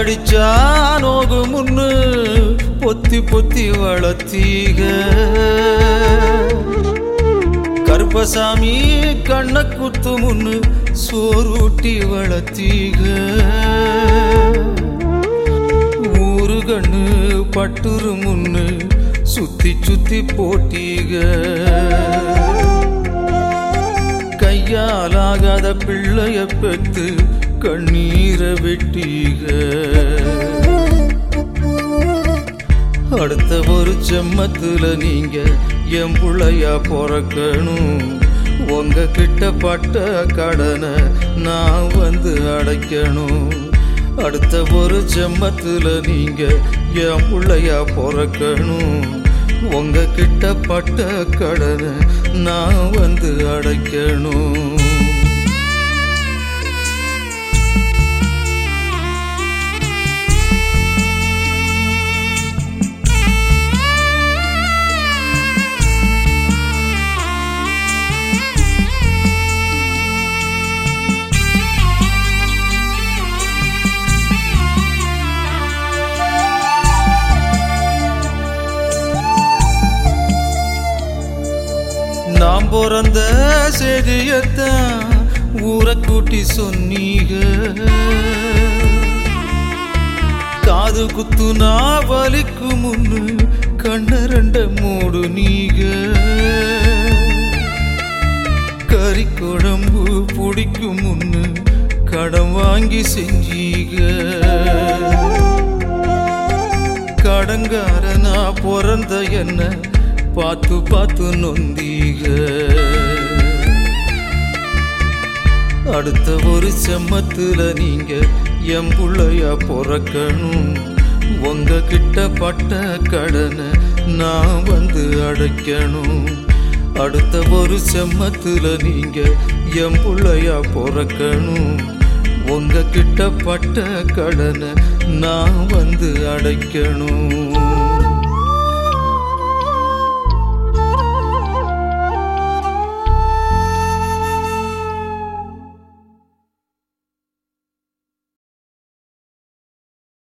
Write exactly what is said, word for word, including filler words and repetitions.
அடிச்சா நோகு முன்னு பொத்தி பொத்தி வளர்த்தீக. கருப்பசாமி கண்ண குத்து முன்னு சோறுட்டி வளர்த்தீக. ஊரு கண்ணு பட்டுரு முன்னு சுத்தி சுத்தி போட்டீக. கையாலாகாத பிள்ளைய பெத்து கண்ணீரை வெட்டீக. அடுத்த ஒரு செம்மத்துல நீங்க என் புள்ளையா பொறக்கணும். உங்க கிட்ட பட்ட கடனை நான் வந்து அடைக்கணும். அடுத்த ஒரு செம்மத்துல நீங்க என் புள்ளையா பொறக்கணும். உங்க கிட்ட பட்ட கடனை நான் வந்து அடைக்கணும். நாம் பிறந்த செய்தியத்தான் ஊரை கூட்டி சொன்னீக. காது குத்துனா வலிக்கு முன்னு கண்ணரண்ட மூடு நீக. கறி குழம்பு பிடிக்கும் முன்னு கடன் வாங்கி செஞ்சீக. கடங்காரனா பிறந்த என்ன பார்த்து பார்த்து நொந்தீக. அடுத்த ஒரு செம்மத்துல நீங்க என் புள்ளையா பொறக்கணும். உங்க கிட்ட பட்ட கடனை நான் வந்து அடைக்கணும். அடுத்த ஒரு செம்மத்துல நீங்க என் புள்ளையா பொறக்கணும். உங்க கிட்ட பட்ட கடனை நான் வந்து அடைக்கணும்.